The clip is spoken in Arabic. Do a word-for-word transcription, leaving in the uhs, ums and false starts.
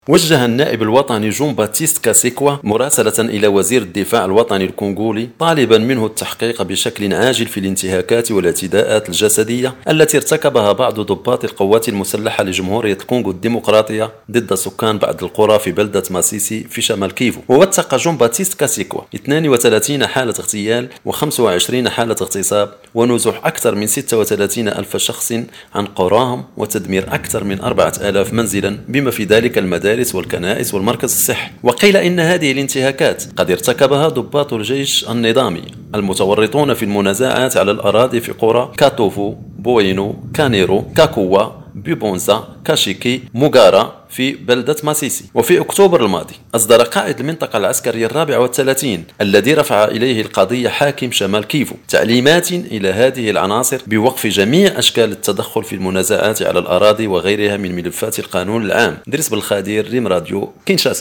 وجه النائب الوطني جون باتيست كاسيكوا مراسلة إلى وزير الدفاع الوطني الكونغولي طالبا منه التحقيق بشكل عاجل في الانتهاكات والاعتداءات الجسدية التي ارتكبها بعض ضباط القوات المسلحة لجمهورية الكونغو الديمقراطية ضد سكان بعض القرى في بلدة ماسيسي في شمال كيفو. ووثق جون باتيست كاسيكوا اثنين وثلاثين حالة اغتيال وخمس وعشرين حالة اغتصاب ونزوح أكثر من ستة وثلاثين ألف شخص عن قراهم وتدمير أكثر من أربعة آلاف منزلا بما في ذلك المدارس والكنائس والمركز الصحي. وقيل إن هذه الانتهاكات قد ارتكبها ضباط الجيش النظامي المتورطون في المنازعات على الأراضي في قرى كاتوفو، بوينو، كانيرو، كاكوا، بيبونزا، كاشيكي، موغارا في بلدة ماسيسي. وفي أكتوبر الماضي أصدر قائد المنطقة العسكرية الرابعة والثلاثين الذي رفع إليه القضية حاكم شمال كيفو تعليمات إلى هذه العناصر بوقف جميع أشكال التدخل في المنازعات على الأراضي وغيرها من ملفات القانون العام. درس بالخادير، ريم راديو، كينشاسا.